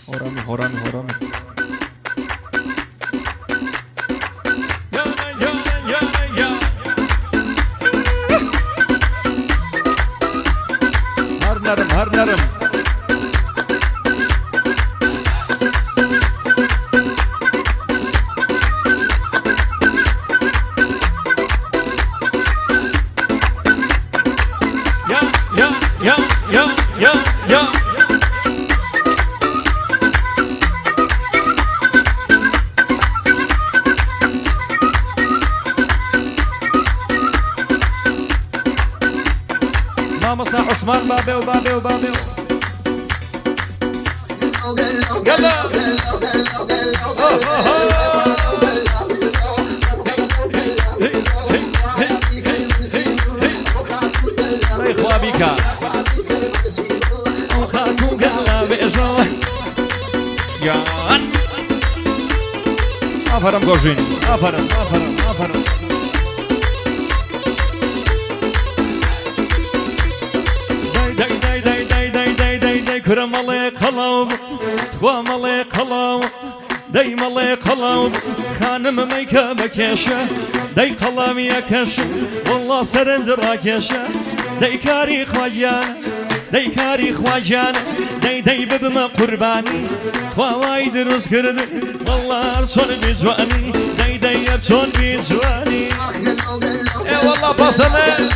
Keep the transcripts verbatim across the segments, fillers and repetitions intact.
هورامي هورامي هورامي هر نرم هر نرم مصا عثمان بابي وبابي وبابي يلا اخوا بك وخاتو قلبي ازوا جان افرم جوجين افرم افرم افرم كرة ملك خلاو تخوا ملك خلاو داي ملك خلاو خانم ميكا بكيشة داي خلام يا كشة والله سرنز راكيشة داي كاري خواجانا داي كاري خواجانا داي داي ببما قرباني تخوا وايد روز كرد والله ارسون بجواني داي داي ارسون بجواني اي والله بصلي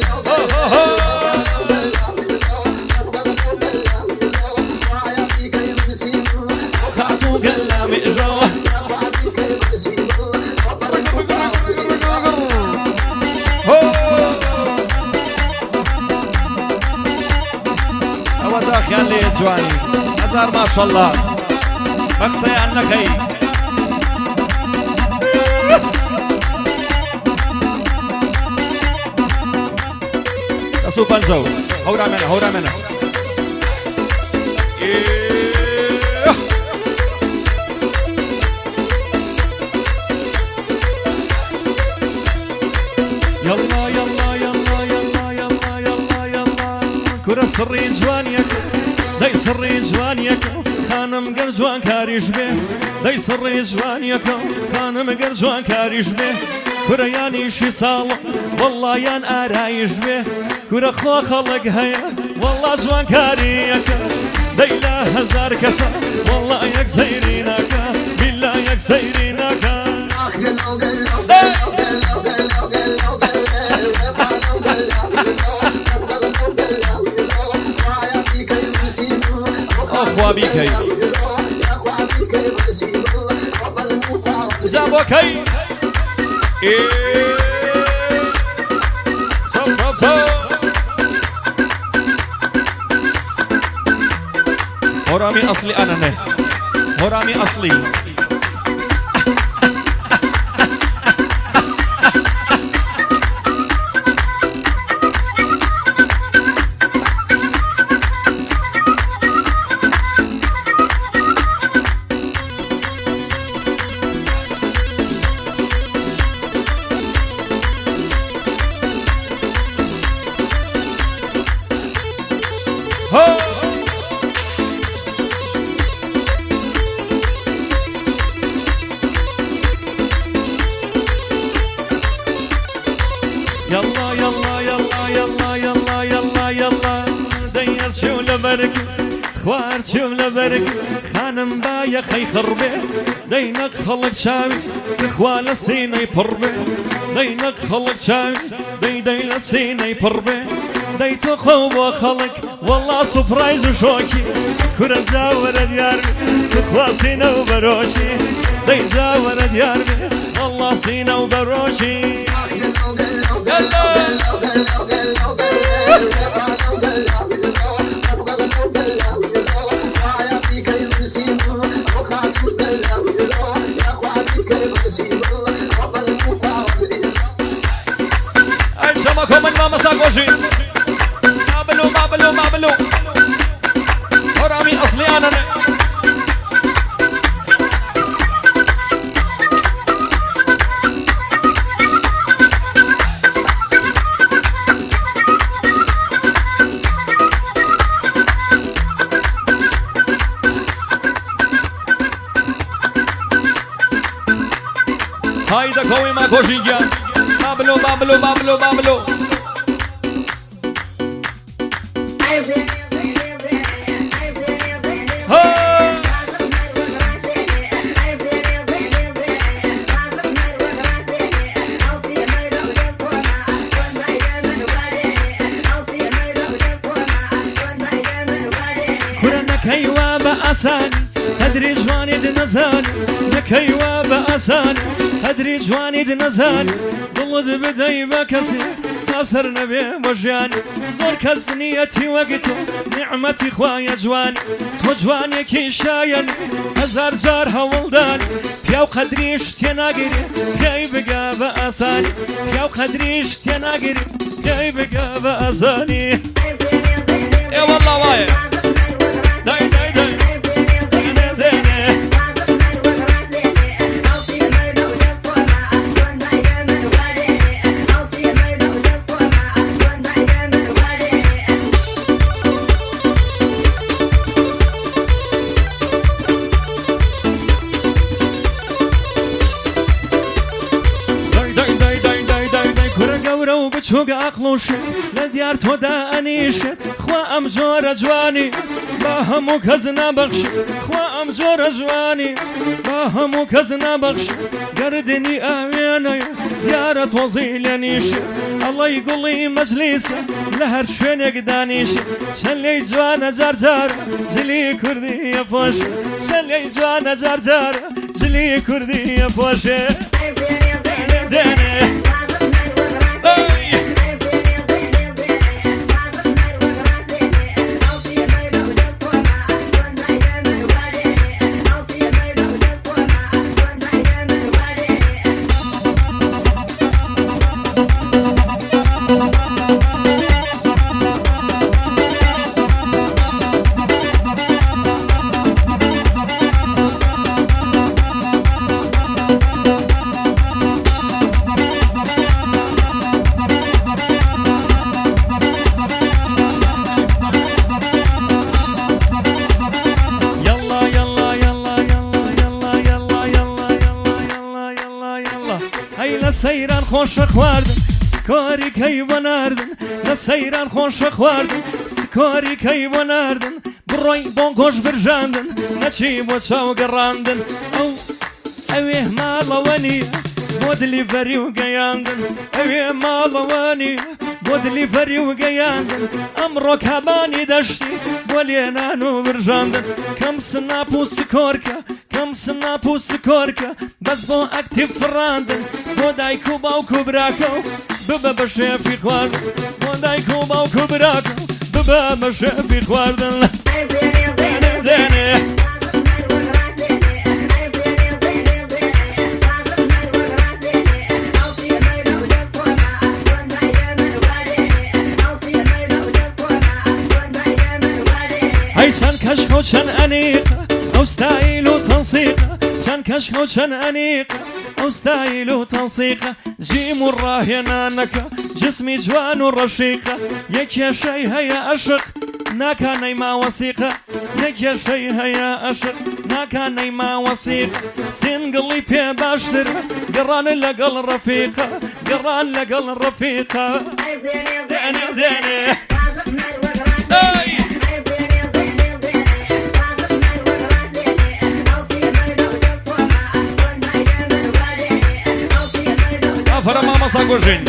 كان لي جواني هزار ما شاء الله بقصي عنك هي تسو بنزو هورا منا هورا منا يلا يلا يلا يلا يلا يلا يلا كرة سري جوانيك داي سري جوانيك خانم قر جوان كاريش به داي سري جوانيك خانم قر جوان كاريش به كرة ياني شي صالح والله يان آرايش به كرة خو خلق هيا والله جوان كاريك داي لا هزار كسا والله يك زيرينك بالله يك زيرينك أخوا بيكي زابوكي صف صف صف هرامي أصلي أنا نه هرامي أصلي يلا يلا يلا يلا يلا يلا يلا دير شو لبرك خوار شو لبرك خانم بايا خي خربي دينك خلق شاوي تخوال سيني بربي دينك خلق شاوي دي دي لسيني بربي دي تخوب وخلق والله سبرايز وشوكي كرة زاورة دياربي تخوا سينا وبروشي دي زاورة دياربي والله سينا وبروشي أي شمكم من ما مساق وجهي ما بلو ما بلو ما بلو هرامي أصلي أنا خوي ما كوشيجا بابلو بابلو بابلو بابلو نكيوا بأساني هدري جواني دنزاني نكيوا بأساني هدري جواني دنزاني ضلد بدي بكسي تاسر نبي وجاني زور كزنيتي وقتو نعمتي خوايا جواني تو جواني كي شايني هزار جار هولداني بياو قدريش تناقري بياي بقى بأساني بياو قدريش تناقري بياي بقى بأساني يا والله وايا داي داي داي أنا زينة داي داي داي داي داي داي كرة قورة وبتشوق أقلوشت لديار تودا أنيشت خوا أم جورة جواني باهمو كزنا بخش خوا أم جورة جواني باهمو كزنا بخش قردني آميني ديارة وظيل نيش الله يقول لي مجلسة لهر شوين يقدانيش شلي جوانا جارجار جلي كردي يا فوش شلي جوانا جارجار جلي كردي يا فوش زينة سيران خوش خواردن سكاري كي وناردن لا سيران خوش خواردن سكاري كي وناردن بروي بونكوش برجاندن نشي بوشاو قراندن او اويه مالواني بودلي فري وقياندن اويه مالواني بودلي فري وقياندن امرو كاباني دشتي بولينانو برجاندن كم سنابو سكوركا كم سنابو سكوركا بس بو اكتيف فراندن بو دايكو باوكو براكو ببا بشافي خواردن بو دايكو باوكو براكو ببا بشافي خواردن زينة هاي شان كشخ وشان أنيقة أو ستايل وتنسيقة شان كشخ وشان أنيقة أو ستايل وتنسيقة جيم الراهنانك جسمي جوان ورشيقة يك يا شي هيا أشق ناكا نيما وثيقة يك يا شي هيا أشق ناكا نيما وثيقة سنقلي بي باشتر قران لقل رفيقة قران لقل رفيقة زينة زينة فرما مساقوشين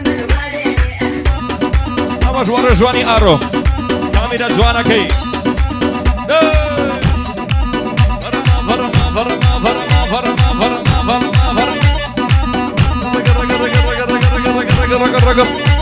أما جوار جواني آرو كاميرا جوانا كي فرما فرما فرما فرما فرما فرما فرما فرما